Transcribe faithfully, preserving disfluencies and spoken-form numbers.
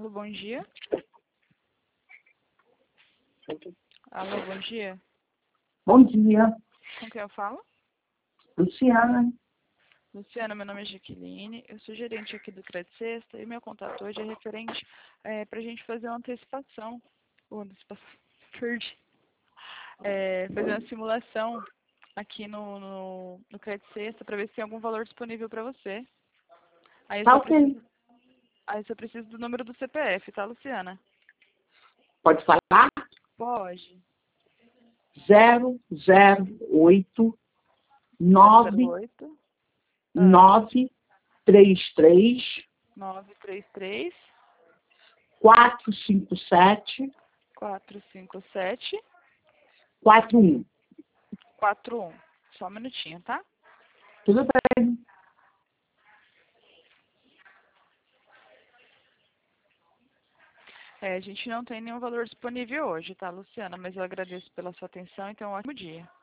Alô, bom dia. Alô, bom dia. Bom dia, Com quem eu falo? Luciana. Luciana, meu nome é Jaqueline, eu sou gerente aqui do Crédito Sexta e meu contato hoje é referente é, para a gente fazer uma antecipação, ou antecipação, perdi, é, fazer uma simulação aqui no, no, no Crédito Sexta para ver se tem algum valor disponível para você. Aí eu, Tá só ok. preciso, aí eu só preciso do número do C P F, tá, Luciana? Pode falar? Pode. Zero zero oito zero zero nove oito ah, nove três três nove três três quatro cinco sete quatro cinco sete quatro um. quatro um. Só um minutinho, tá? Tudo bem? É, a gente não tem nenhum valor disponível hoje, tá, Luciana? Mas eu agradeço pela sua atenção e tenha um ótimo dia.